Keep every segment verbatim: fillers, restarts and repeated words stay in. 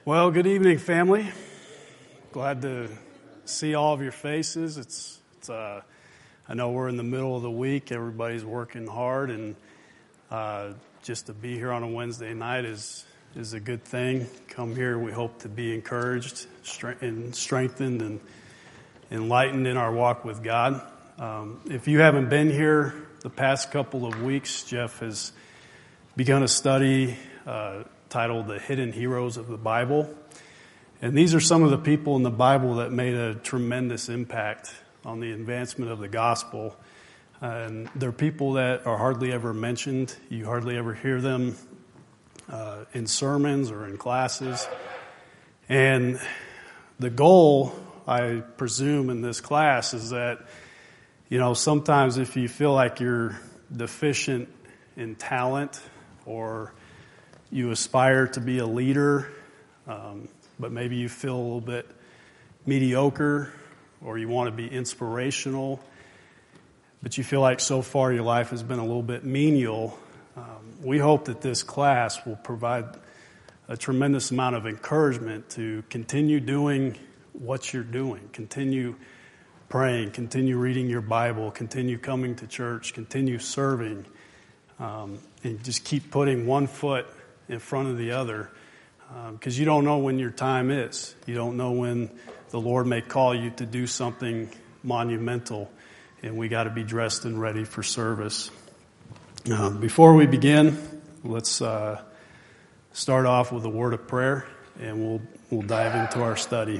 Well, good evening, family. Glad to see all of your faces. It's, it's uh, I know we're in the middle of the week. Everybody's working hard, and uh, just to be here on a Wednesday night is is a good thing. Come here, we hope to be encouraged and strengthened and enlightened in our walk with God. Um, if you haven't been here the past couple of weeks, Jeff has begun a study uh, titled The Hidden Heroes of the Bible. And these are some of the people in the Bible that made a tremendous impact on the advancement of the gospel. And they're people that are hardly ever mentioned. You hardly ever hear them uh, in sermons or in classes. And the goal, I presume, in this class is that, you know, sometimes if you feel like you're deficient in talent or you aspire to be a leader, um, but maybe you feel a little bit mediocre, or you want to be inspirational, but you feel like so far your life has been a little bit menial, um, we hope that this class will provide a tremendous amount of encouragement to continue doing what you're doing, continue praying, continue reading your Bible, continue coming to church, continue serving, um, and just keep putting one foot in front of the other, because um, you don't know when your time is. You don't know when the Lord may call you to do something monumental, and we got to be dressed and ready for service. Um, before we begin, let's uh, start off with a word of prayer, and we'll we'll dive into our study.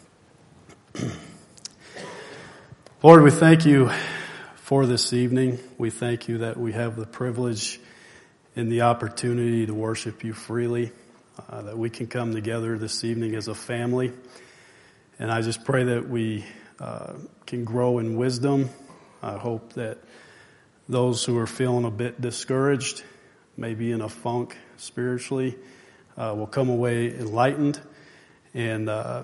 Lord, we thank you for this evening. We thank you that we have the privilege and the opportunity to worship you freely, uh, that we can come together this evening as a family. And I just pray that we uh, can grow in wisdom. I hope that those who are feeling a bit discouraged, maybe in a funk spiritually, uh, will come away enlightened. And uh,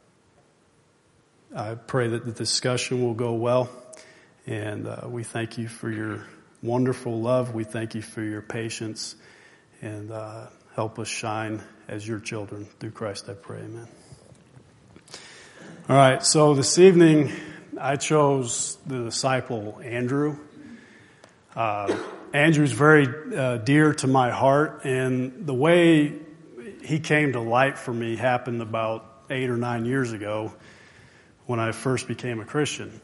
I pray that the discussion will go well. And uh, we thank you for your wonderful love. We thank you for your patience, and uh, help us shine as your children. Through Christ I pray, amen. All right, so this evening I chose the disciple Andrew. Uh, Andrew's very uh, dear to my heart, and the way he came to light for me happened about eight or nine years ago when I first became a Christian.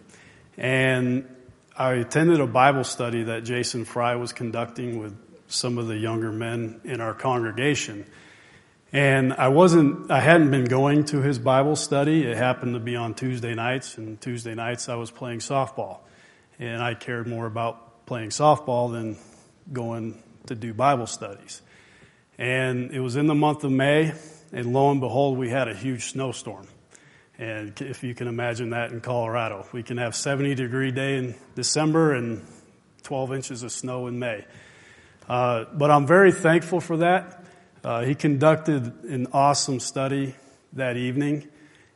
And I attended a Bible study that Jason Fry was conducting with some of the younger men in our congregation. And I wasn't, I hadn't been going to his Bible study. It happened to be on Tuesday nights, and Tuesday nights I was playing softball. And I cared more about playing softball than going to do Bible studies. And it was in the month of May, and lo and behold, we had a huge snowstorm. And if you can imagine that in Colorado, we can have seventy degree day in December and twelve inches of snow in May. Uh, but I'm very thankful for that. Uh, he conducted an awesome study that evening,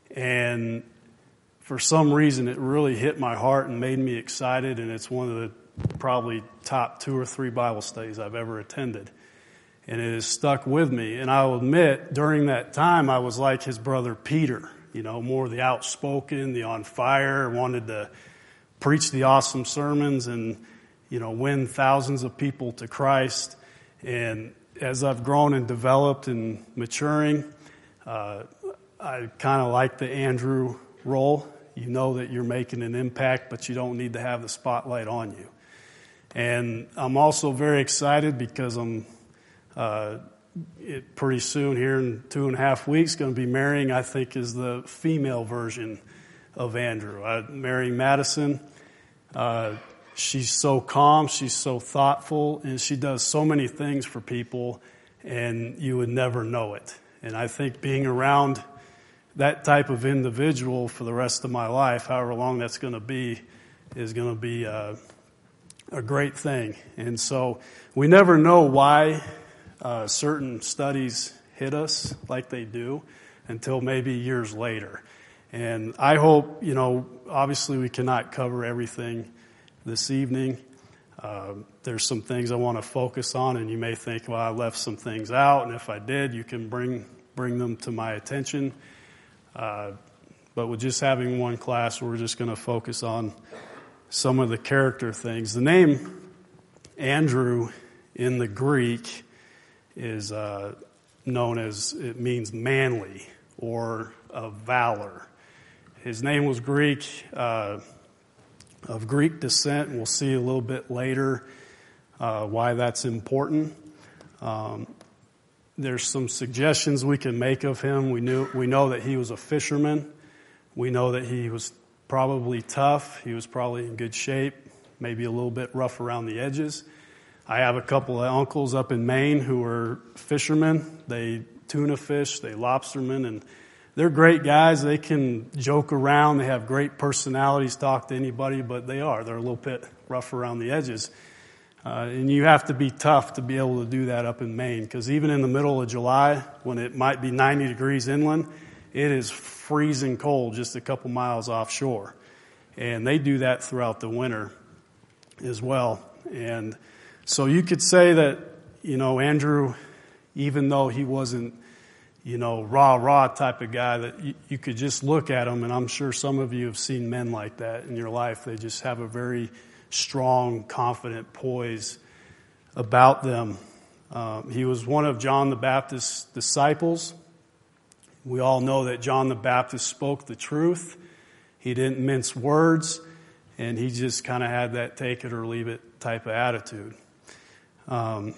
and for some reason it really hit my heart and made me excited, and it's one of the probably top two or three Bible studies I've ever attended. And it has stuck with me. And I'll admit, during that time I was like his brother Peter. You know, more the outspoken, the on fire, wanted to preach the awesome sermons and, you know, win thousands of people to Christ. And as I've grown and developed and maturing, uh, I kind of like the Andrew role. You know that you're making an impact, but you don't need to have the spotlight on you. And I'm also very excited because I'm uh It, pretty soon, here in two and a half weeks, going to be marrying, I think, is the female version of Andrew. I'm marrying Madison. Uh, she's so calm, she's so thoughtful, and she does so many things for people, and you would never know it. And I think being around that type of individual for the rest of my life, however long that's going to be, is going to be uh, a great thing. And so we never know why Uh, certain studies hit us like they do until maybe years later. And I hope, you know, obviously we cannot cover everything this evening. Uh, there's some things I want to focus on, and you may think, well, I left some things out, and if I did, you can bring bring them to my attention. Uh, but with just having one class, we're just going to focus on some of the character things. The name Andrew in the Greek is uh, known as, it means manly or of valor. His name was Greek, uh, of Greek descent, and we'll see a little bit later uh, why that's important. Um, there's some suggestions we can make of him. We knew we know that he was a fisherman. We know that he was probably tough. He was probably in good shape, maybe a little bit rough around the edges. I have a couple of uncles up in Maine who are fishermen. They tuna fish, they lobstermen, and they're great guys. They can joke around. They have great personalities, talk to anybody, but they are. They're a little bit rough around the edges. Uh, and you have to be tough to be able to do that up in Maine, because even in the middle of July, when it might be ninety degrees inland, it is freezing cold just a couple miles offshore. And they do that throughout the winter as well. And so you could say that, you know, Andrew, even though he wasn't, you know, rah, rah type of guy, that you, you could just look at him, and I'm sure some of you have seen men like that in your life. They just have a very strong, confident poise about them. Um, he was one of John the Baptist's disciples. We all know that John the Baptist spoke the truth. He didn't mince words, and he just kind of had that take it or leave it type of attitude. Um,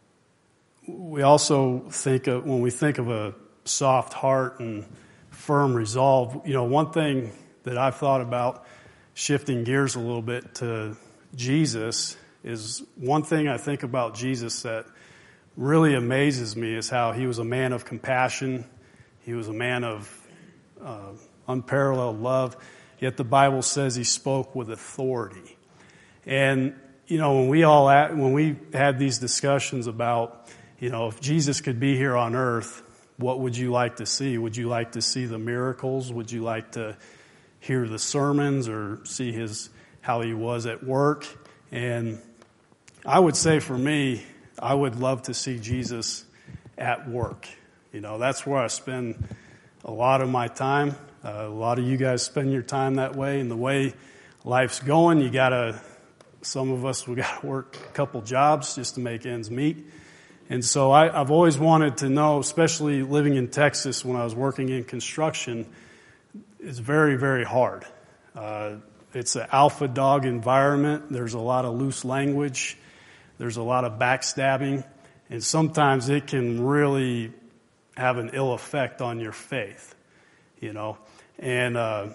we also think of, when we think of a soft heart and firm resolve, you know, one thing that I've thought about, shifting gears a little bit to Jesus, is one thing I think about Jesus that really amazes me is how he was a man of compassion. He was a man of uh, unparalleled love, yet the Bible says he spoke with authority. And, you know, when we all, when we had these discussions about, you know, if Jesus could be here on earth, what would you like to see? Would you like to see the miracles? Would you like to hear the sermons or see his, how he was at work? And I would say for me, I would love to see Jesus at work. You know, that's where I spend a lot of my time. Uh, a lot of you guys spend your time that way. And the way life's going, you gotta, some of us, we gotta work a couple jobs just to make ends meet. And so I, I've always wanted to know, especially living in Texas when I was working in construction, it's very, very hard. Uh, it's an alpha dog environment. There's a lot of loose language. There's a lot of backstabbing. And sometimes it can really have an ill effect on your faith, you know. And uh,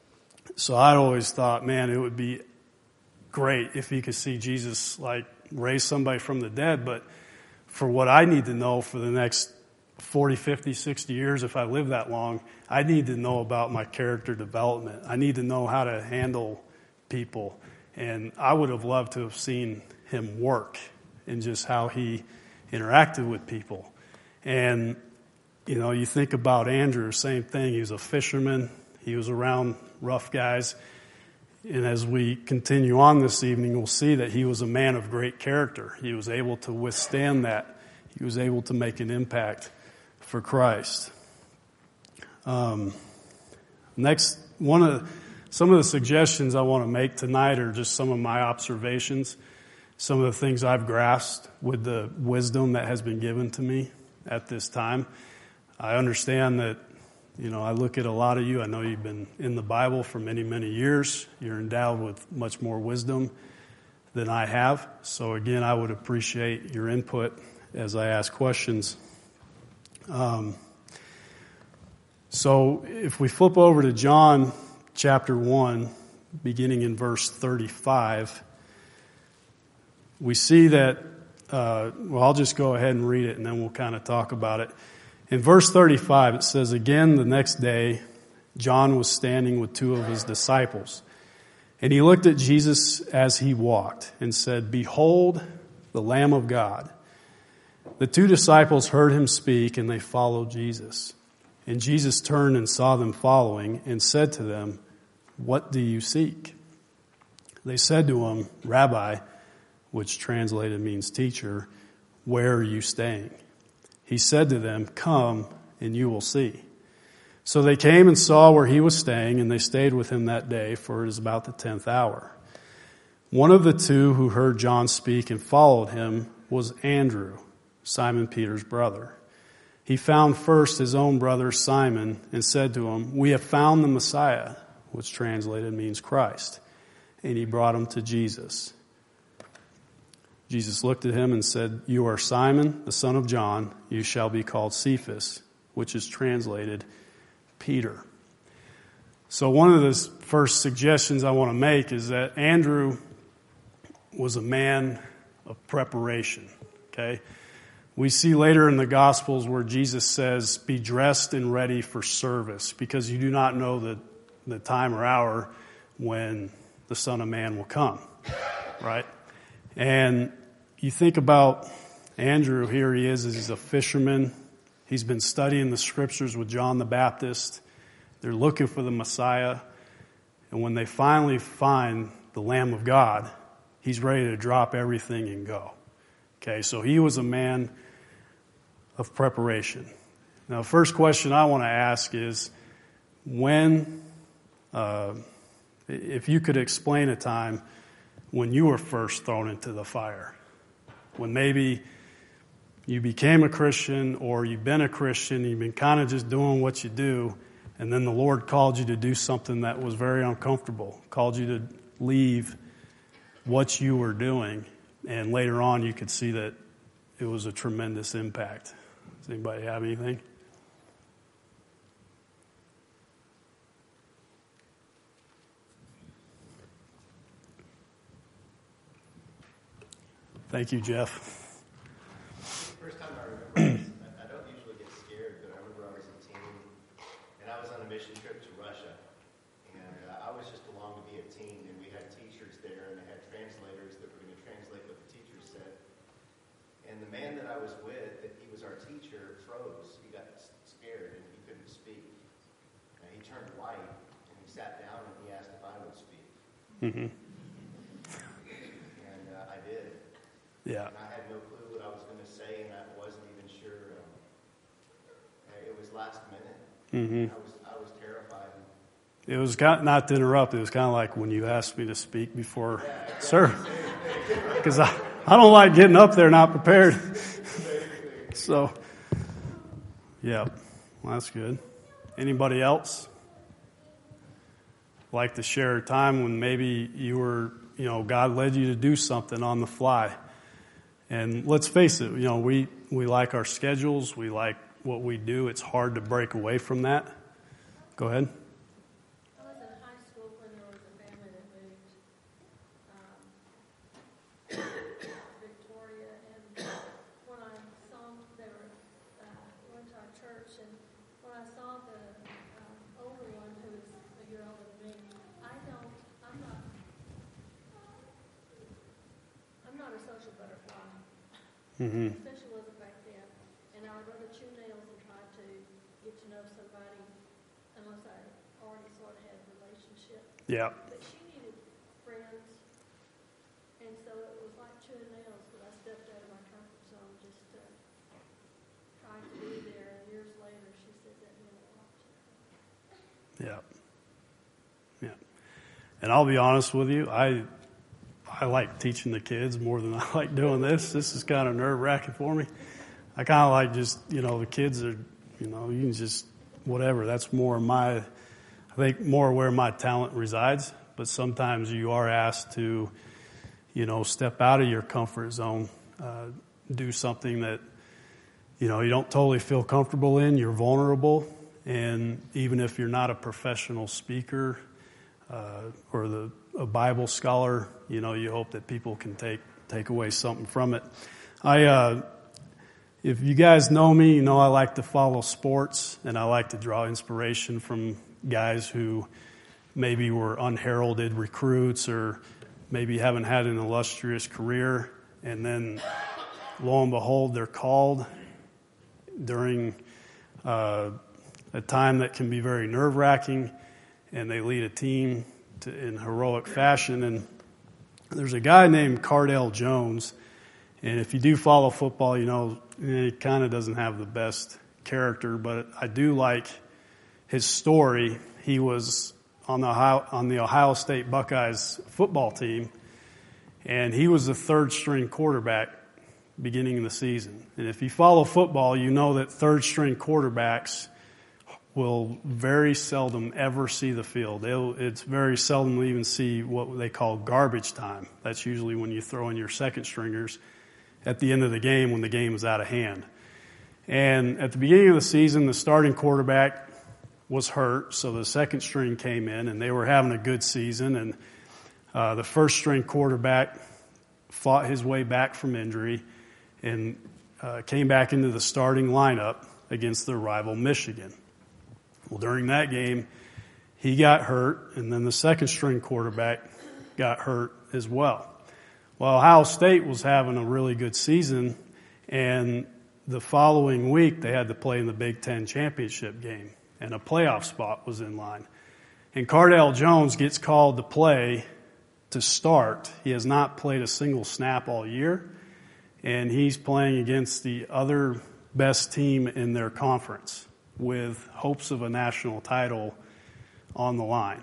so I always thought, man, it would be great if you could see Jesus, like, raise somebody from the dead. But for what I need to know for the next forty, fifty, sixty years, if I live that long, I need to know about my character development. I need to know how to handle people. And I would have loved to have seen him work and just how he interacted with people. And, you know, you think about Andrew, same thing. He was a fisherman. He was around rough guys. And as we continue on this evening, we'll see that he was a man of great character. He was able to withstand that. He was able to make an impact for Christ. Um, next, one of some of the suggestions I want to make tonight are just some of my observations, some of the things I've grasped with the wisdom that has been given to me at this time. I understand that, you know, I look at a lot of you. I know you've been in the Bible for many, many years. You're endowed with much more wisdom than I have. So again, I would appreciate your input as I ask questions. Um, so if we flip over to John chapter one, beginning in verse thirty-five, we see that, uh, well, I'll just go ahead and read it and then we'll kind of talk about it. In verse thirty-five, it says, "Again, the next day, John was standing with two of his disciples. And he looked at Jesus as he walked and said, 'Behold, the Lamb of God.' The two disciples heard him speak, and they followed Jesus. And Jesus turned and saw them following and said to them, 'What do you seek?' They said to him, 'Rabbi,' which translated means teacher, 'where are you staying?' He said to them, 'Come and you will see." So they came and saw where he was staying, and they stayed with him that day, for it is about the tenth hour. One of the two who heard John speak and followed him was Andrew, Simon Peter's brother. He found first his own brother Simon and said to him, "We have found the Messiah," which translated means Christ. And he brought him to Jesus. Jesus looked at him and said, "You are Simon, the son of John. You shall be called Cephas," which is translated Peter. So one of the first suggestions I want to make is that Andrew was a man of preparation. Okay? We see later in the Gospels where Jesus says, "Be dressed and ready for service, because you do not know the, the time or hour when the Son of Man will come." Right? And you think about Andrew, here he is, he's a fisherman. He's been studying the scriptures with John the Baptist. They're looking for the Messiah. And when they finally find the Lamb of God, he's ready to drop everything and go. Okay, so he was a man of preparation. Now, the first question I want to ask is, when, uh, if you could explain a time when you were first thrown into the fire, when maybe you became a Christian, or you've been a Christian, you've been kind of just doing what you do, and then the Lord called you to do something that was very uncomfortable, called you to leave what you were doing, and later on you could see that it was a tremendous impact. Does anybody have anything? Thank you, Jeff. First time I remember, I don't usually get scared, but I remember I was a teen, and I was on a mission trip to Russia, and uh, I was just along to be a teen, and we had teachers there, and they had translators that were going to translate what the teachers said. And the man that I was with, that he was our teacher, froze. He got scared, and he couldn't speak. And he turned white, and he sat down, and he asked if I would speak. Mm-hmm. And uh, I did. Yeah. And I had no clue what I was going to say, and I wasn't even sure. Um, it was last minute. Mm-hmm. I was I was terrified. It was kind of, not to interrupt, it was kind of like when you asked me to speak before, yeah, exactly. Sir, because I, I don't like getting up there not prepared. So, yeah, well, that's good. Anybody else like to share a time when maybe you were, you know, God led you to do something on the fly? And let's face it, you know, we, we like our schedules. We like what we do. It's hard to break away from that. Go ahead. I was in high school when there was a family that moved um, to Victoria. And when I saw, they were, uh, went to our church, and when I saw the uh, older one, who was a year older than me, I don't, I'm not, I'm not a social butterfly. Mm-hmm. Especially wasn't back then. And I would rather chew nails and try to get to know somebody unless I already sort of had a relationship. Yeah. But she needed friends. And so it was like chewing nails, but I stepped out of my comfort zone just to try to be there. And years later, she said that meant a lot to her. Yeah. Yeah. And I'll be honest with you, I I like teaching the kids more than I like doing this. This is kind of nerve-wracking for me. I kind of like just, you know, the kids are, you know, you can just, whatever. That's more my, I think more where my talent resides. But sometimes you are asked to, you know, step out of your comfort zone, uh, do something that, you know, you don't totally feel comfortable in. You're vulnerable. And even if you're not a professional speaker uh, or the a Bible scholar, you know, you hope that people can take take away something from it. I, uh, if you guys know me, you know I like to follow sports, and I like to draw inspiration from guys who maybe were unheralded recruits or maybe haven't had an illustrious career, and then lo and behold, they're called during uh, a time that can be very nerve-wracking, and they lead a team to, in heroic fashion. And there's a guy named Cardale Jones, and if you do follow football, you know he kind of doesn't have the best character, but I do like his story. He was on the Ohio, on the Ohio State Buckeyes football team, and he was the third string quarterback beginning of the season. And if you follow football, you know that third string quarterbacks will very seldom ever see the field. They'll, it's very seldom we even see what they call garbage time. That's usually when you throw in your second stringers at the end of the game when the game is out of hand. And at the beginning of the season, the starting quarterback was hurt, so the second string came in, and they were having a good season. And uh, the first string quarterback fought his way back from injury and uh, came back into the starting lineup against their rival Michigan. Well, during that game, he got hurt, and then the second string quarterback got hurt as well. Well, Ohio State was having a really good season, and the following week they had to play in the Big Ten championship game, and a playoff spot was in line. And Cardale Jones gets called to play to start. He has not played a single snap all year, and he's playing against the other best team in their conference with hopes of a national title on the line.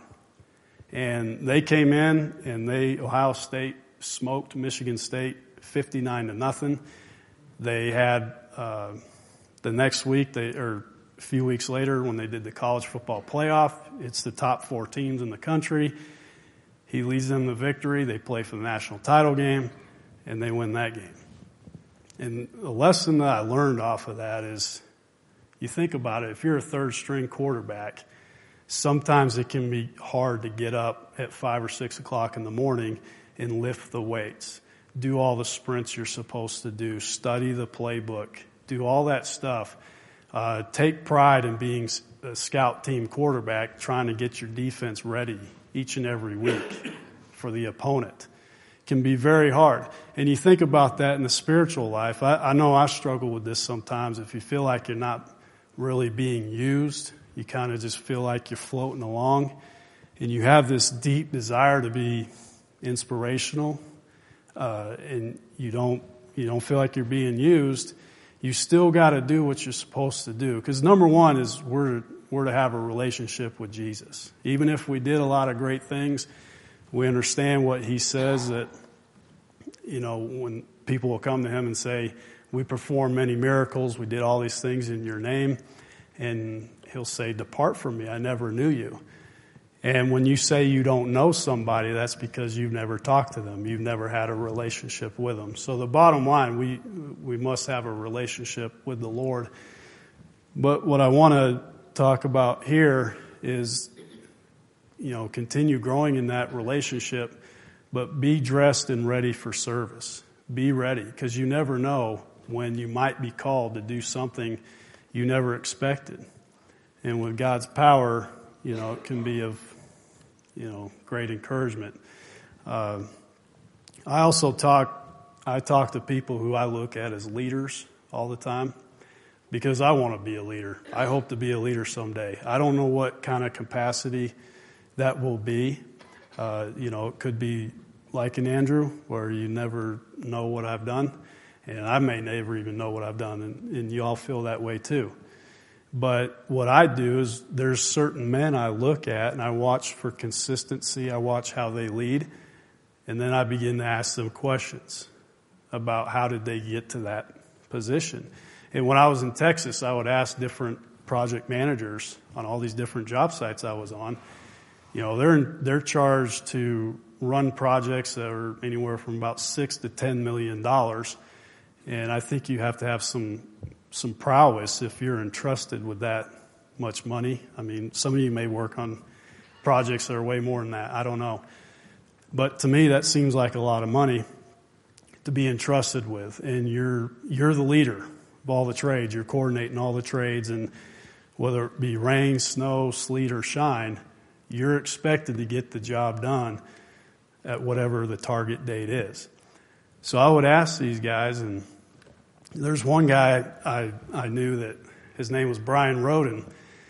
And they came in, and they Ohio State smoked Michigan State fifty-nine to nothing. They had uh, the next week, they or a few weeks later, when they did the college football playoff, it's the top four teams in the country. He leads them to victory. They play for the national title game, and they win that game. And the lesson that I learned off of that is, you think about it, if you're a third string quarterback, sometimes it can be hard to get up at five or six o'clock in the morning and lift the weights, do all the sprints you're supposed to do, study the playbook, do all that stuff. Uh, take pride in being a scout team quarterback, trying to get your defense ready each and every week for the opponent. It can be very hard. And you think about that in the spiritual life. I, I know I struggle with this sometimes. If you feel like you're not really being used, you kind of just feel like you're floating along, and you have this deep desire to be inspirational, uh, and you don't you don't feel like you're being used. You still got to do what you're supposed to do, because number one is we're we're to have a relationship with Jesus. Even if we did a lot of great things, we understand what He says, that you know when people will come to Him and say, we performed many miracles, we did all these things in your name, and He'll say, depart from me, I never knew you. And when you say you don't know somebody, that's because you've never talked to them. You've never had a relationship with them. So the bottom line, we we must have a relationship with the Lord. But what I want to talk about here is, you know, continue growing in that relationship, but be dressed and ready for service. Be ready, because you never know when you might be called to do something you never expected. And with God's power, you know, it can be of, you know, great encouragement. Uh, I also talk, I talk to people who I look at as leaders all the time, because I want to be a leader. I hope to be a leader someday. I don't know what kind of capacity that will be. Uh, you know, it could be like an Andrew, where you never know what I've done, and I may never even know what I've done, and, and you all feel that way too. But what I do is there's certain men I look at and I watch for consistency. I watch how they lead. And then I begin to ask them questions about how did they get to that position. And when I was in Texas, I would ask different project managers on all these different job sites I was on. You know, they're they're charged to run projects that are anywhere from about six to ten million dollars. And I think you have to have some some prowess if you're entrusted with that much money. I mean, some of you may work on projects that are way more than that. I don't know. But to me, that seems like a lot of money to be entrusted with. And you're you're the leader of all the trades. You're coordinating all the trades. And whether it be rain, snow, sleet, or shine, you're expected to get the job done at whatever the target date is. So I would ask these guys, and there's one guy I, I knew that his name was Brian Roden.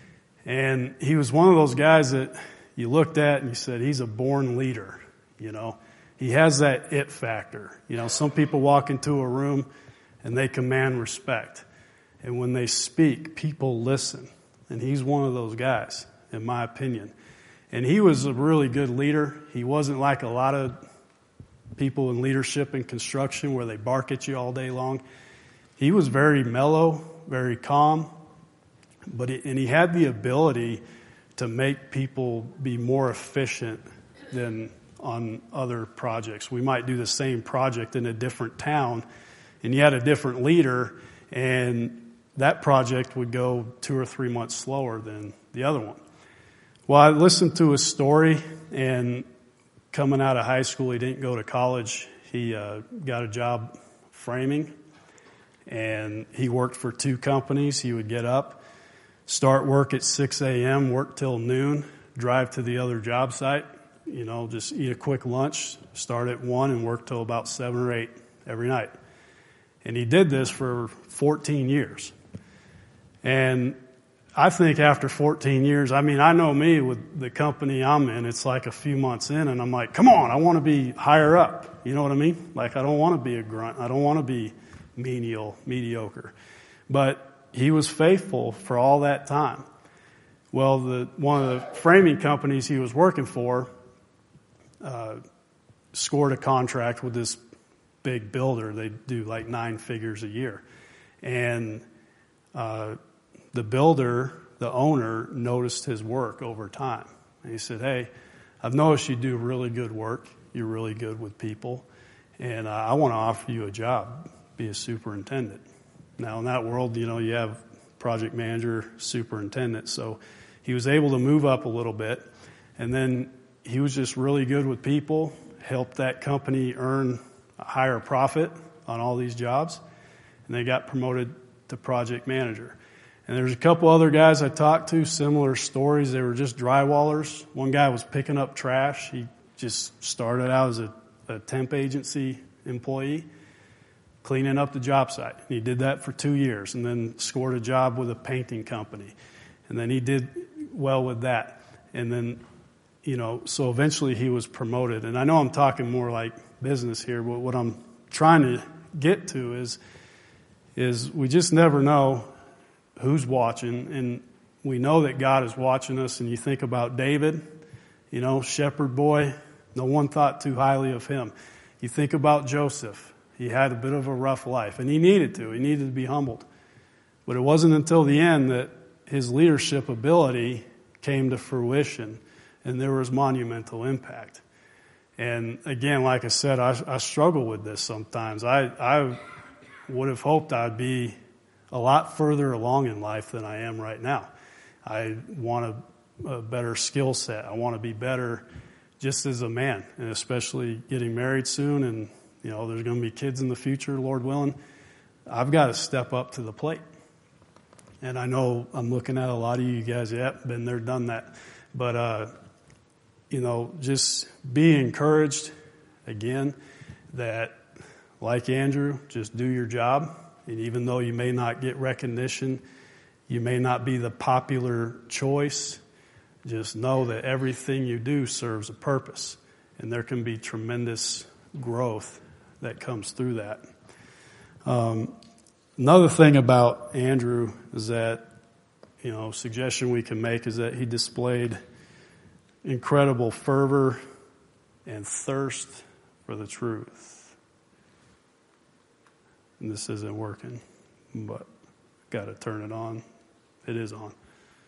And he was one of those guys that you looked at and you said, he's a born leader. You know, he has that it factor. You know, some people walk into a room and they command respect. And when they speak, people listen. And he's one of those guys, in my opinion. And he was a really good leader. He wasn't like a lot of people in leadership and construction where they bark at you all day long. He was very mellow, very calm, but he, and he had the ability to make people be more efficient than on other projects. We might do the same project in a different town, and you had a different leader, and that project would go two or three months slower than the other one. Well, I listened to his story, and coming out of high school, he didn't go to college. He uh, got a job framing, and he worked for two companies. He would get up, start work at six a.m., work till noon, drive to the other job site, you know, just eat a quick lunch, start at one and work till about seven or eight every night. And he did this for fourteen years. And I think after fourteen years, I mean, I know me with the company I'm in, it's like a few months in and I'm like, come on, I want to be higher up. You know what I mean? Like, I don't want to be a grunt. I don't want to be menial, mediocre. But he was faithful for all that time. Well, the one of the framing companies he was working for uh, scored a contract with this big builder. They do like nine figures a year. And uh, the builder, the owner, noticed his work over time. And he said, hey, I've noticed you do really good work. You're really good with people. And uh, I want to offer you a job, be a superintendent. Now, in that world, you know, you have project manager, superintendent. So he was able to move up a little bit. And then he was just really good with people, helped that company earn a higher profit on all these jobs. And they got promoted to project manager. And there's a couple other guys I talked to, similar stories. They were just drywallers. One guy was picking up trash. He just started out as a, a temp agency employee, cleaning up the job site. He did that for two years and then scored a job with a painting company. And then he did well with that. And then, you know, so eventually he was promoted. And I know I'm talking more like business here, but what I'm trying to get to is, is we just never know who's watching. And we know that God is watching us. And you think about David, you know, shepherd boy, no one thought too highly of him. You think about Joseph. He had a bit of a rough life, and he needed to. He needed to be humbled. But it wasn't until the end that his leadership ability came to fruition, and there was monumental impact. And again, like I said, I, I struggle with this sometimes. I, I would have hoped I'd be a lot further along in life than I am right now. I want a, a better skill set. I want to be better just as a man, and especially getting married soon, and you know, there's going to be kids in the future, Lord willing. I've got to step up to the plate. And I know I'm looking at a lot of you guys, yeah, been there, done that. But, uh, you know, just be encouraged, again, that like Andrew, just do your job. And even though you may not get recognition, you may not be the popular choice, just know that everything you do serves a purpose. And there can be tremendous growth that comes through that. Um, another thing about Andrew is that, you know, suggestion we can make is that he displayed incredible fervor and thirst for the truth. And this isn't working, but got to turn it on. It is on.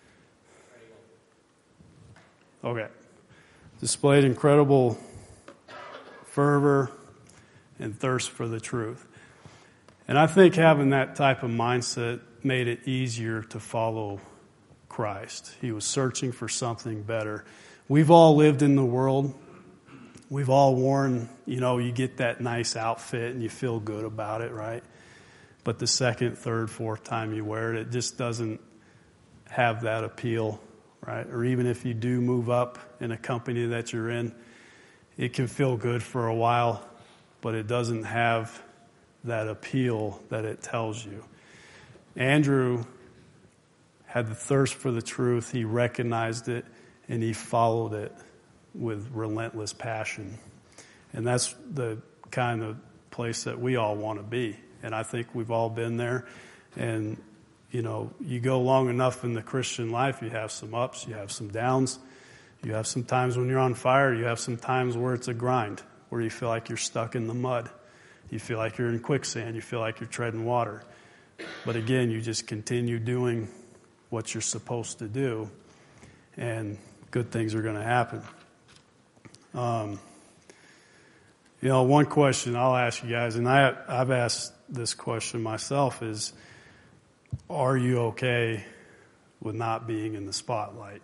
Okay. Displayed incredible fervor and thirst for the truth. And I think having that type of mindset made it easier to follow Christ. He was searching for something better. We've all lived in the world. We've all worn, you know, you get that nice outfit and you feel good about it, right? But the second, third, fourth time you wear it, it just doesn't have that appeal, right? Or even if you do move up in a company that you're in, it can feel good for a while, but it doesn't have that appeal that it tells you. Andrew had the thirst for the truth. He recognized it, and he followed it with relentless passion. And that's the kind of place that we all want to be. And I think we've all been there. And you know, you go long enough in the Christian life, you have some ups, you have some downs, you have some times when you're on fire, you have some times where it's a grind, where you feel like you're stuck in the mud. You feel like you're in quicksand, you feel like you're treading water. But again, you just continue doing what you're supposed to do, and good things are going to happen. Um, you know, one question I'll ask you guys, and I, I've asked this question myself, is, are you okay with not being in the spotlight?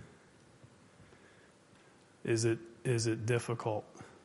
Is it is it difficult?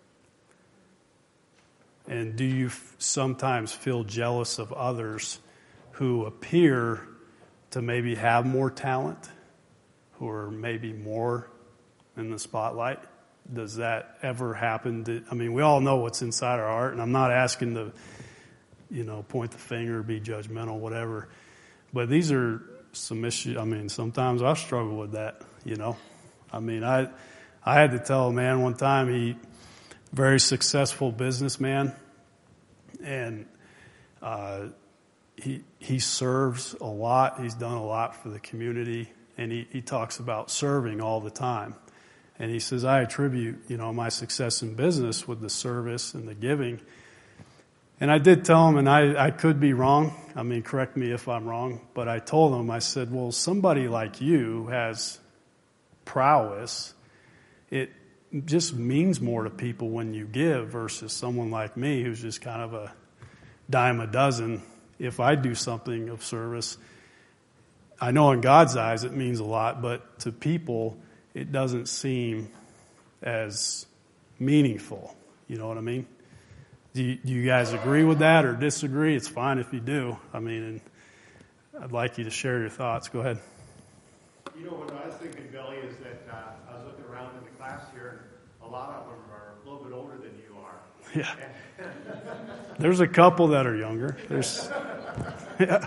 And do you f- sometimes feel jealous of others who appear to maybe have more talent, who are maybe more in the spotlight? Does that ever happen? To, I mean, we all know what's inside our heart, and I'm not asking to, you know, point the finger, be judgmental, whatever. But these are some issues. I mean, sometimes I struggle with that, you know. I mean, I I had to tell a man one time, he very successful businessman, and uh, he he serves a lot. He's done a lot for the community, and he, he talks about serving all the time. And he says, I attribute, you know, my success in business with the service and the giving. And I did tell him, and I, I could be wrong. I mean, correct me if I'm wrong. But I told him, I said, well, somebody like you has prowess. It just means more to people when you give versus someone like me who's just kind of a dime a dozen. If I do something of service, I know in God's eyes it means a lot, but to people it doesn't seem as meaningful. You know what I mean? Do you, do you guys agree with that or disagree? It's fine if you do. I mean, and I'd like you to share your thoughts. Go ahead. You know, what I was thinking, Billy, is that uh, I was looking around in the class here, and a lot of them are a little bit older than you are. Yeah. There's a couple that are younger. There's, yeah.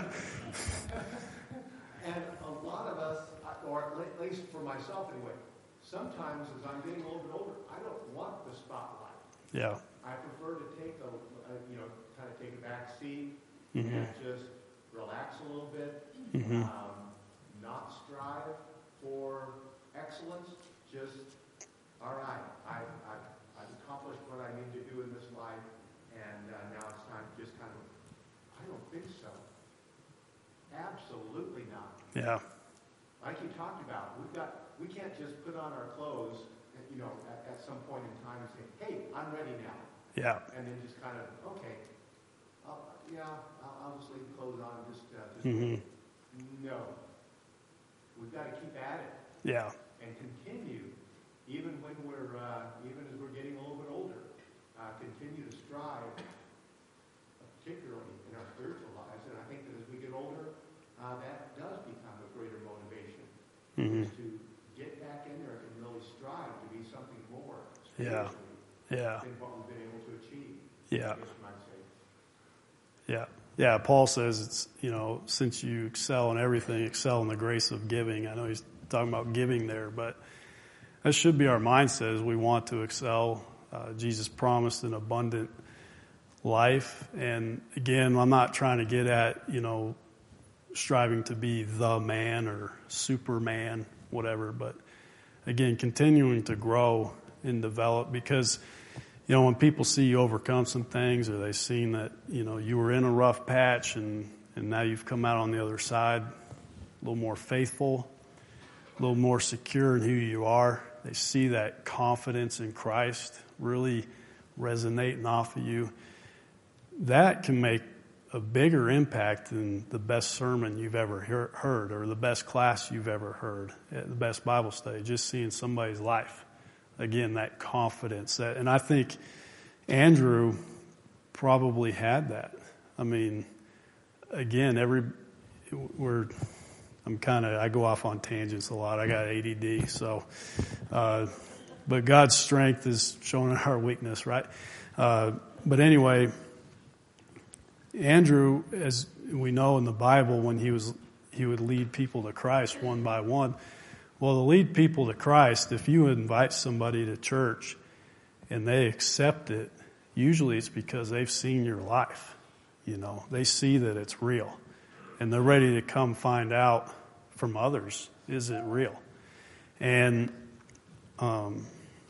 And a lot of us, or at least for myself anyway, sometimes as I'm getting a little bit older, I don't want the spotlight. Yeah. I prefer to take a, a you know, kind of take a back seat Mm-hmm. and just relax a little bit, Mm-hmm. um, not strive for excellence, just, all right, I, I, I've accomplished what I need to do in this life, and uh, now it's time to just kind of, I don't think so. Absolutely not. Yeah. Like you talked about, we've got, we can't just put on our clothes, you know, at, at some point in time and say, hey, I'm ready now. Yeah. And then just kind of, okay, I'll, yeah, I'll, I'll just leave the clothes on and just, uh, just Mm-hmm. no. We've got to keep at it. Yeah. And continue, even when we're, uh, even as we're getting a little bit older, uh, continue to strive, particularly in our spiritual lives. And I think that as we get older, uh, that does become a greater motivation. Mm-hmm. Is to get back in there and really strive to be something more Yeah. spiritually Yeah. than what we've been able to achieve. Yeah. I guess you might say. Yeah. Yeah. Paul says it's, you know, since you excel in everything, excel in the grace of giving. I know he's talking about giving there, but that should be our mindset as we want to excel. Uh, Jesus promised an abundant life. And again, I'm not trying to get at, you know, striving to be the man or Superman, whatever, but again, continuing to grow and develop, because, you know, when people see you overcome some things, or they've seen that, you know, you were in a rough patch and, and now you've come out on the other side a little more faithful, a little more secure in who you are. They see that confidence in Christ really resonating off of you. That can make a bigger impact than the best sermon you've ever hear, heard or the best class you've ever heard, the best Bible study, just seeing somebody's life. Again, that confidence. That, and I think Andrew probably had that. I mean, again, every we're I'm kind of I go off on tangents a lot. I got A D D, so uh, but God's strength is showing our weakness, right? Uh, but anyway, Andrew, as we know in the Bible, when he was he would lead people to Christ one by one. Well, to lead people to Christ, if you invite somebody to church and they accept it, usually it's because they've seen your life. You know, they see that it's real. and they're ready to come find out from others, is it real? And um,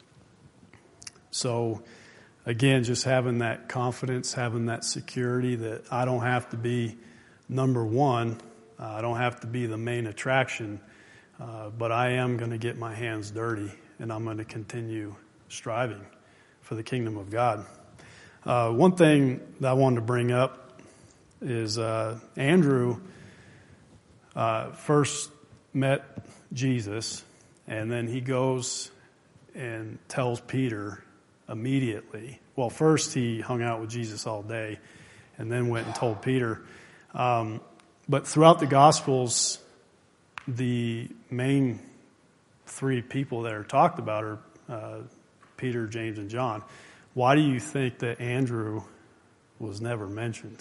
so, again, just having that confidence, having that security that I don't have to be number one, uh, I don't have to be the main attraction, uh, but I am going to get my hands dirty, and I'm going to continue striving for the kingdom of God. Uh, one thing that I wanted to bring up is uh, Andrew uh, first met Jesus, and then he goes and tells Peter immediately. Well, first he hung out with Jesus all day, and then went and told Peter. Um, but throughout the Gospels, the main three people that are talked about are uh, Peter, James, and John. Why do you think that Andrew was never mentioned?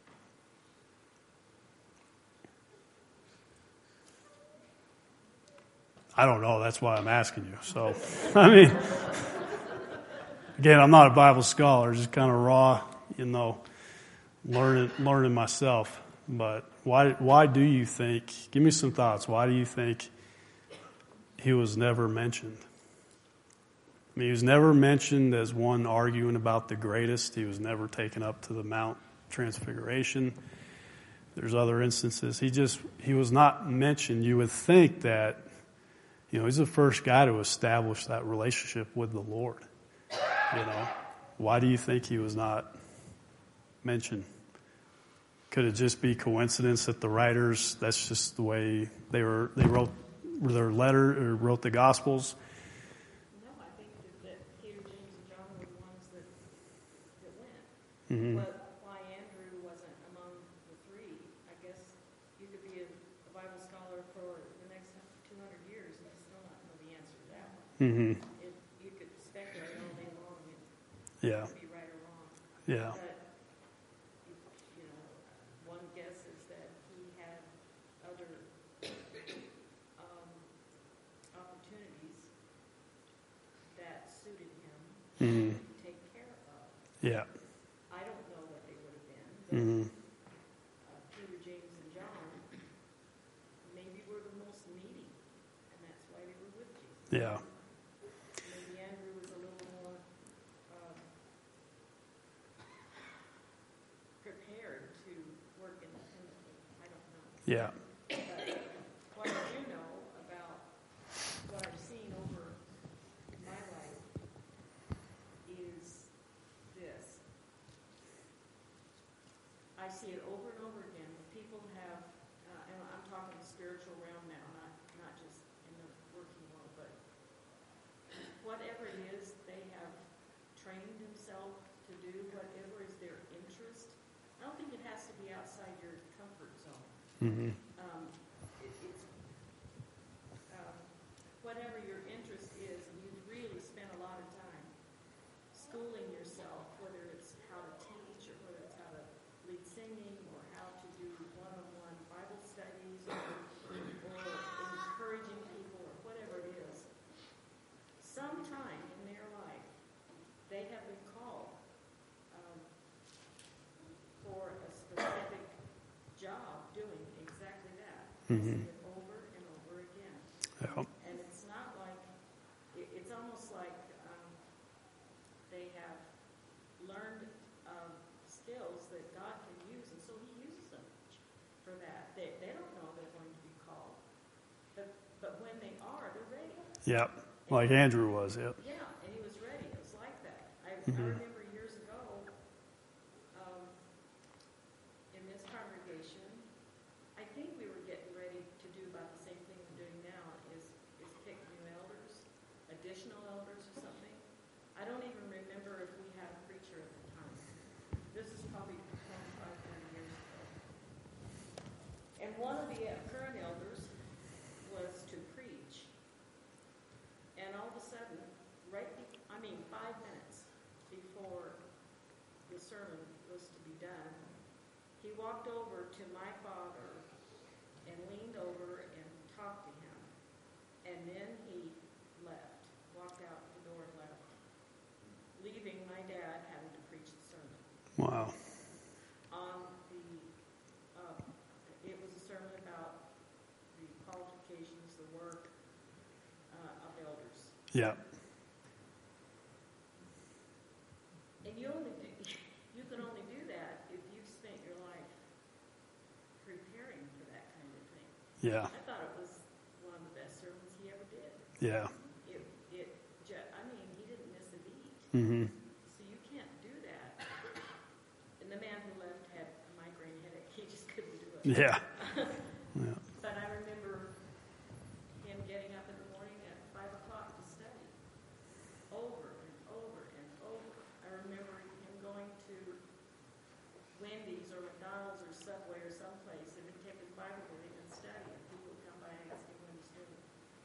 I don't know. That's why I'm asking you. So, I mean, again, I'm not a Bible scholar, just kind of raw, you know, learning learning myself. But why why do you think? Give me some thoughts. Why do you think he was never mentioned? I mean, he was never mentioned as one arguing about the greatest. He was never taken up to the Mount Transfiguration. There's other instances. He just he was not mentioned. You would think that, you know, he's the first guy to establish that relationship with the Lord. You know, why do you think he was not mentioned? Could it just be coincidence that the writers, that's just the way they were, they wrote their letter or wrote the Gospels? No, I think that, that Peter, James, and John were the ones that, that went. Mm-hmm. But why Andrew wasn't among the three, I guess you could be a, a Bible scholar for the next two hundred years and still not know the answer to that one. Mm-hmm. It, you could speculate all day long and Yeah. it could be right or wrong. Yeah. But, you, you know, one guess is that he had other um, opportunities that suited him Mm-hmm. to take care of. Yeah. I don't know what they would have been, but Mm-hmm. uh, Peter, James, and John maybe were the most needy, and that's why they were with Jesus. Yeah. Maybe Andrew was a little more um, prepared to work independently. I don't know. Yeah. But what I do know about what I've seen over my life is this. I see it over and over again. People have, uh, and I'm talking spiritual realm now, not not just in the working world, but whatever it is they have trained themselves to do, whatever is their interest. I don't think it has to be outside your comfort zone. Mm-hmm. Um, it, it's um, whatever your interest is, and you really spend a lot of time schooling yourself, whether it's how to teach or whether it's how to lead singing or how to do one-on-one Bible studies or, or encouraging people or whatever it is. Sometime in their life, they have been called um, for a specific job doing exactly that. Mm-hmm. It over and over again. Yeah. And it's not like, it, it's almost like um, they have learned um, skills that God can use, and so he uses them for that. They, they don't know they're going to be called. But, but when they are, they're ready. Yeah. Like Andrew was, yeah. Yeah, and he was ready. It was like that. I, Mhm. I remember years ago, um, in this congregation, I think we were getting ready to do about the same thing we're doing now, is, is pick new elders, additional elders or something. I don't even remember if we had a preacher at the time. This is probably twenty-five, thirty years ago. And one of the uh, current elders was to preach. And all of a sudden, right, be, I mean, five minutes before the sermon was to be done, he walked over to my father and leaned over and talked to him. And then he left, walked out the door and left, leaving my dad having to preach the sermon. Wow. On the, uh, it qualifications, the work uh, of elders. Yeah. And you only do, you can only do that if you've spent your life preparing for that kind of thing. Yeah. I thought it was one of the best sermons he ever did. Yeah. It, it, ju- I mean, he didn't miss a beat. Mm-hmm. So you can't do that. And the man who left had a migraine headache. He just couldn't do it. Yeah. Yeah. But I remember him getting up in the morning at five o'clock to study, over and over and over. I remember him going to Wendy's or McDonald's or Subway or someplace and he'd take his Bible with him and study, and people would come by and ask him what he's doing.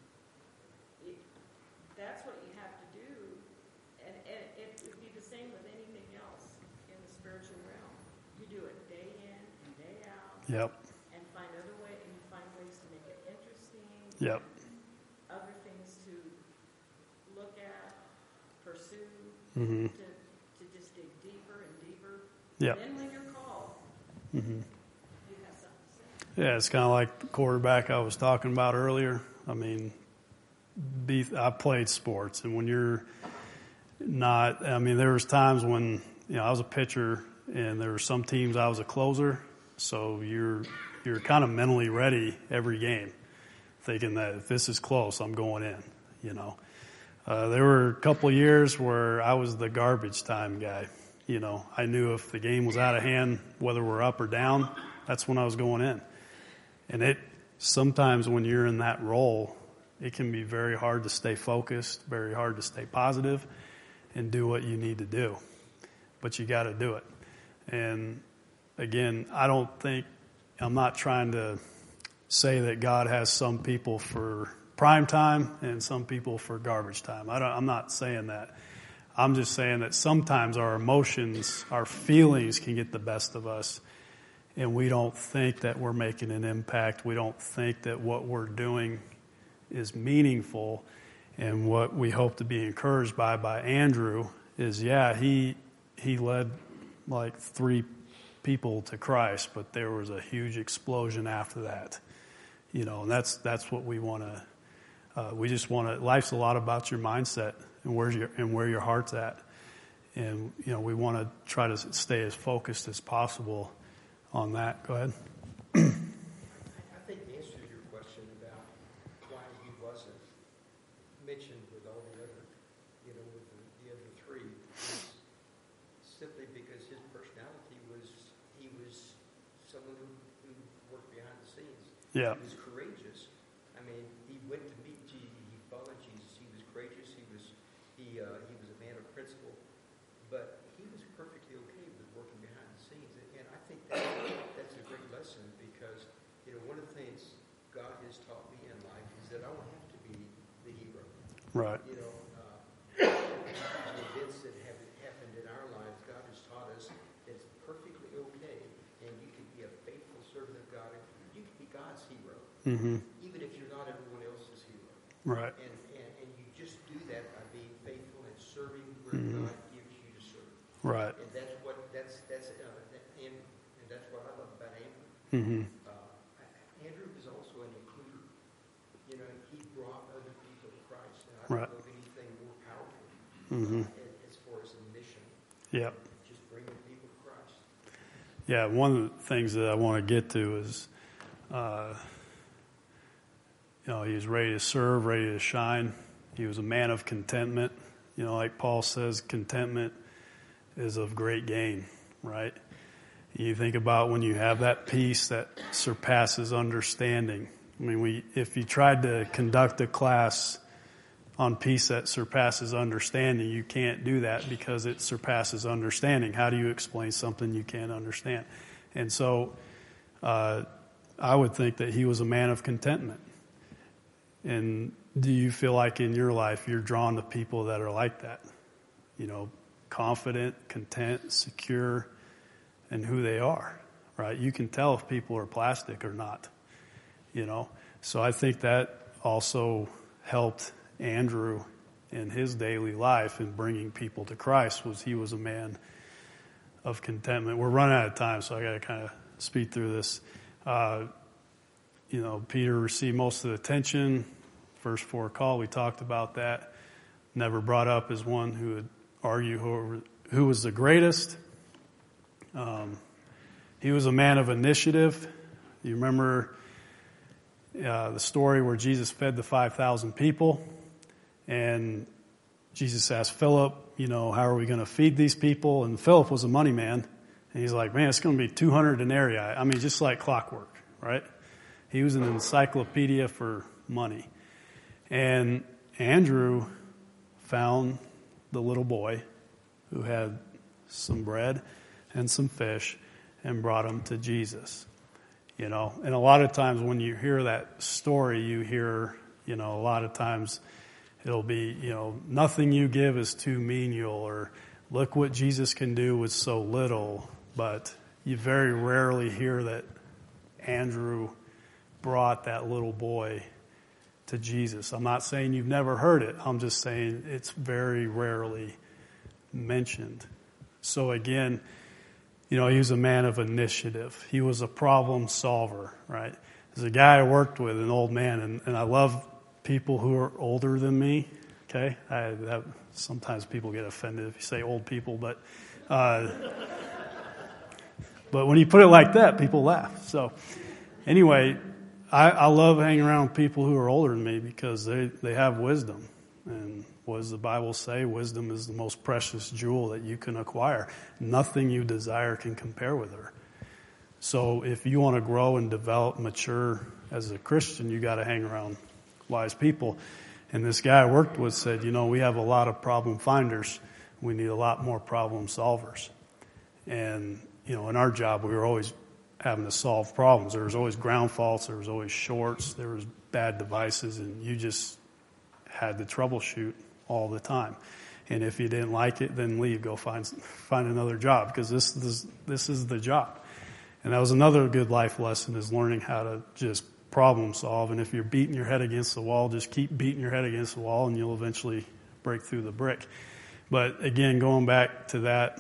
It, that's what you have to do, and, and it would be the same with anything else in the spiritual realm. You do it day in and day out. Yep. And find other way, and you find ways to make it interesting. Yep. Other things to look at, pursue, Mm-hmm. to, to just dig deeper and deeper. Yep. Then when you're called, Mm-hmm. you have something to say. Yeah, it's kind of like the quarterback I was talking about earlier. I mean, be, I played sports, and when you're not, I mean, there was times when, you know, I was a pitcher, and there were some teams I was a closer, so you're you're kind of mentally ready every game, thinking that if this is close, I'm going in, you know. Uh, there were a couple of years where I was the garbage time guy. You know, I knew if the game was out of hand, whether we're up or down, that's when I was going in. And it sometimes when you're in that role, it can be very hard to stay focused, very hard to stay positive, and do what you need to do. But you got to do it. And again, I don't think, I'm not trying to say that God has some people for prime time and some people for garbage time. I don't, I'm not saying that. I'm just saying that sometimes our emotions, our feelings can get the best of us, and we don't think that we're making an impact. We don't think that what we're doing is meaningful. And what we hope to be encouraged by by Andrew is, yeah, he he led like three people to Christ, but there was a huge explosion after that. You know, and that's that's what we want to. Uh, we just want to. Life's a lot about your mindset and where your and where your heart's at, and you know we want to try to stay as focused as possible on that. Go ahead. I think the answer to your question about why he wasn't mentioned with all the other, you know, with the, the other three, is simply because his personality was he was someone who, who worked behind the scenes. Yeah. He was courageous. I mean, he went to meet Jesus. He followed Jesus. He was courageous. He was he uh, he was a man of principle, but he was perfectly okay with working behind the scenes. And, and I think that that's a great lesson because you know one of the things God has taught me in life is that I don't have to be the hero. Right. You know, uh, the events that have happened in our lives, God has taught us that it's perfectly okay, and you can be a faithful servant of God. You can be God's hero, Mm-hmm. even if you're not everyone else's hero. Right. And, and and you just do that by being faithful and serving where Mhm. God gives you to serve. Right. And that's what that's that's uh, that, and and that's what I love about Andrew. Mm-hmm. Uh, Andrew is also an includer. You know, he brought other people to Christ, and I Right. don't know of anything more powerful Mm-hmm. uh, as, as far as a mission. Yep. Just bringing people to Christ. Yeah, one of the things that I want to get to is, uh, you know, he was ready to serve, ready to shine. He was a man of contentment. You know, like Paul says, contentment is of great gain, right? You think about when you have that peace that surpasses understanding. I mean, we if you tried to conduct a class on peace that surpasses understanding, you can't do that because it surpasses understanding. How do you explain something you can't understand? And so uh, I would think that he was a man of contentment. And do you feel like in your life you're drawn to people that are like that? You know, confident, content, secure, and who they are, right? You can tell if people are plastic or not, you know. So I think that also helped Andrew in his daily life in bringing people to Christ was he was a man of contentment. We're running out of time, so I got to kind of speed through this. Uh, you know, Peter received most of the attention. First four call, we talked about that. Never brought up as one who would argue who, who was the greatest. Um, he was a man of initiative. You remember uh, the story where Jesus fed the five thousand people, and Jesus asked Philip, you know, how are we going to feed these people? And Philip was a money man. And he's like, man, it's going to be two hundred denarii. I mean, just like clockwork, right? He was an encyclopedia for money. And Andrew found the little boy who had some bread and some fish and brought him to Jesus. You know, and a lot of times when you hear that story, you hear, you know, a lot of times it'll be, you know, nothing you give is too menial, or look what Jesus can do with so little. But you very rarely hear that Andrew brought that little boy to Jesus. I'm not saying you've never heard it. I'm just saying it's very rarely mentioned. So again, you know, he was a man of initiative. He was a problem solver, right? There's a guy I worked with, an old man, and, and I love people who are older than me, okay? I, that, sometimes people get offended if you say old people, but uh, but when you put it like that, people laugh. So anyway, I, I love hanging around people who are older than me because they, they have wisdom. And what does the Bible say? Wisdom is the most precious jewel that you can acquire. Nothing you desire can compare with her. So if you want to grow and develop, mature as a Christian, you got to hang around wise people. And this guy I worked with said, you know, we have a lot of problem finders. We need a lot more problem solvers. And, you know, in our job, we were always having to solve problems. There was always ground faults. There was always shorts. There was bad devices. And you just had to troubleshoot all the time. And if you didn't like it, then leave. Go find find another job, because this, this, this is the job. And that was another good life lesson, is learning how to just problem solve. And if you're beating your head against the wall, just keep beating your head against the wall, and you'll eventually break through the brick. But again, going back to that,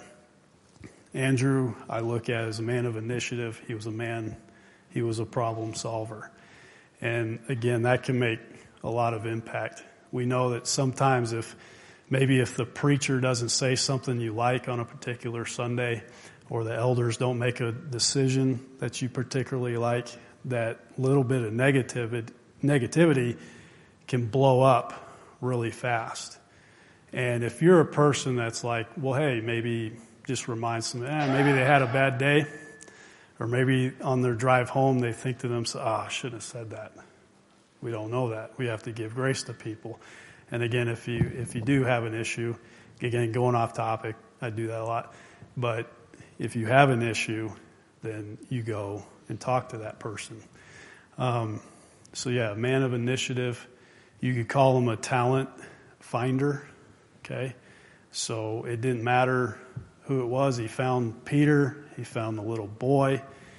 Andrew, I look at as a man of initiative. He was a man, he was a problem solver. And again, that can make a lot of impact. We know that sometimes if, maybe if the preacher doesn't say something you like on a particular Sunday, or the elders don't make a decision that you particularly like, that little bit of negativity, negativity can blow up really fast. And if you're a person that's like, well, hey, maybe just remind them, eh, maybe they had a bad day, or maybe on their drive home they think to themselves, ah, oh, I shouldn't have said that. We don't know that. We have to give grace to people. And again, if you if you do have an issue, again, going off topic, I do that a lot, but if you have an issue, then you go and talk to that person. Um, so yeah, man of initiative. You could call him a talent finder, okay? So it didn't matter who it was. He found Peter, he found the little boy,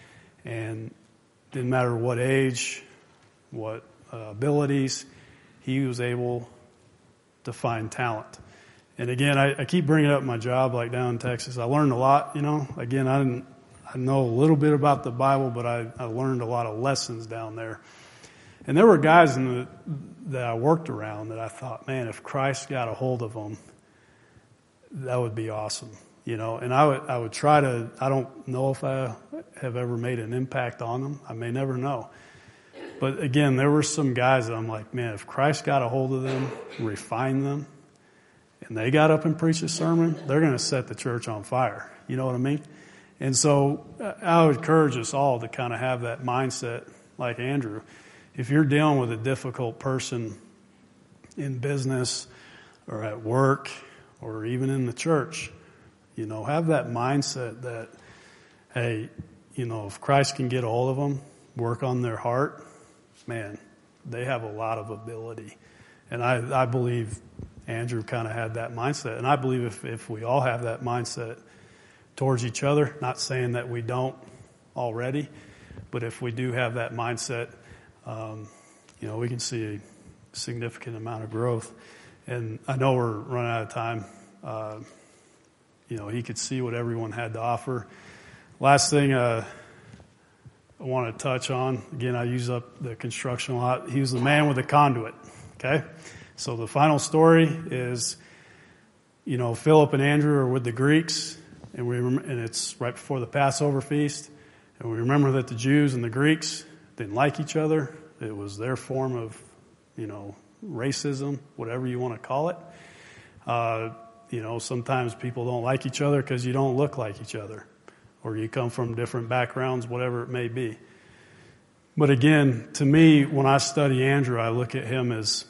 and didn't matter what age, what uh, abilities, he was able to find talent. And again, I, I keep bringing up my job, like down in Texas. I learned a lot, you know. Again, I didn't, I know a little bit about the Bible, but I, I learned a lot of lessons down there. And there were guys in the, that I worked around that I thought, man, if Christ got a hold of them, that would be awesome, you know. And I would, I would try to. I don't know if I have ever made an impact on them. I may never know. But again, there were some guys that I'm like, man, if Christ got a hold of them, refined them, and they got up and preached a sermon, they're going to set the church on fire. You know what I mean? And so I would encourage us all to kind of have that mindset like Andrew. If you're dealing with a difficult person in business or at work or even in the church, you know, have that mindset that, hey, you know, if Christ can get a hold of them, work on their heart, man, they have a lot of ability. And I, I believe Andrew kind of had that mindset. And I believe if, if we all have that mindset towards each other, not saying that we don't already, but if we do have that mindset, um, you know, we can see a significant amount of growth. And I know we're running out of time. Uh, you know, he could see what everyone had to offer. Last thing, uh, I want to touch on. Again, I use up the construction a lot. He was the man with the conduit. Okay? So the final story is, you know, Philip and Andrew are with the Greeks, and we rem- and it's right before the Passover feast. And we remember that the Jews and the Greeks didn't like each other. It was their form of, you know, racism, whatever you want to call it. Uh, you know, sometimes people don't like each other because you don't look like each other, or you come from different backgrounds, whatever it may be. But again, to me, when I study Andrew, I look at him as,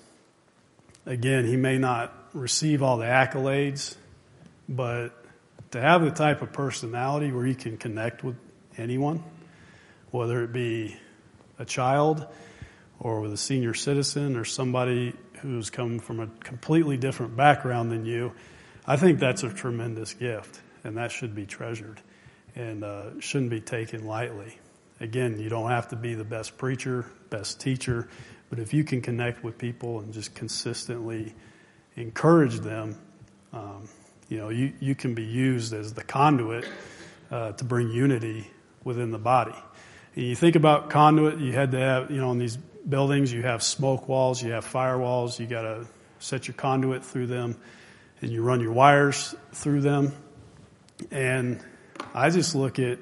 again, he may not receive all the accolades, but to have the type of personality where you can connect with anyone, whether it be a child or with a senior citizen or somebody who's come from a completely different background than you, I think that's a tremendous gift, and that should be treasured and uh, shouldn't be taken lightly. Again, you don't have to be the best preacher, best teacher, but if you can connect with people and just consistently encourage them, um, you know, you, you can be used as the conduit uh, to bring unity within the body. And you think about conduit, you had to have, you know, in these buildings, you have smoke walls, you have firewalls, you got to set your conduit through them, and you run your wires through them. And I just look at,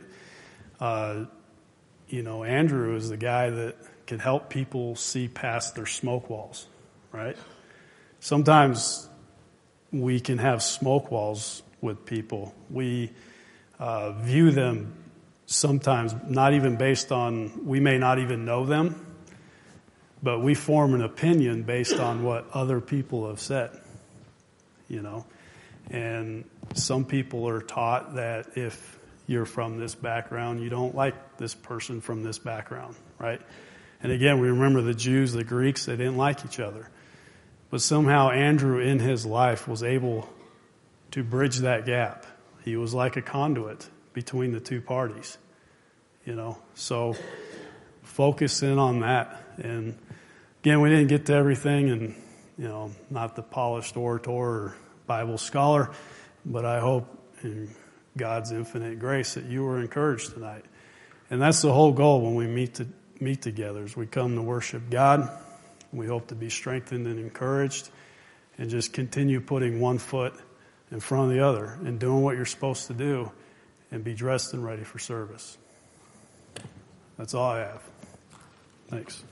uh, you know, Andrew is the guy that can help people see past their smoke walls, right? Sometimes we can have smoke walls with people. We uh, view them sometimes not even based on, we may not even know them, but we form an opinion based on what other people have said, you know. And some people are taught that if you're from this background, you don't like this person from this background, right? And again, we remember the Jews, the Greeks, they didn't like each other. But somehow Andrew in his life was able to bridge that gap. He was like a conduit between the two parties, you know. So focus in on that. And again, we didn't get to everything, and, you know, not the polished orator or Bible scholar, but I hope in God's infinite grace that you were encouraged tonight. And that's the whole goal when we meet to meet together, is we come to worship God. We hope to be strengthened and encouraged, and just continue putting one foot in front of the other and doing what you're supposed to do and be dressed and ready for service. That's all I have. Thanks.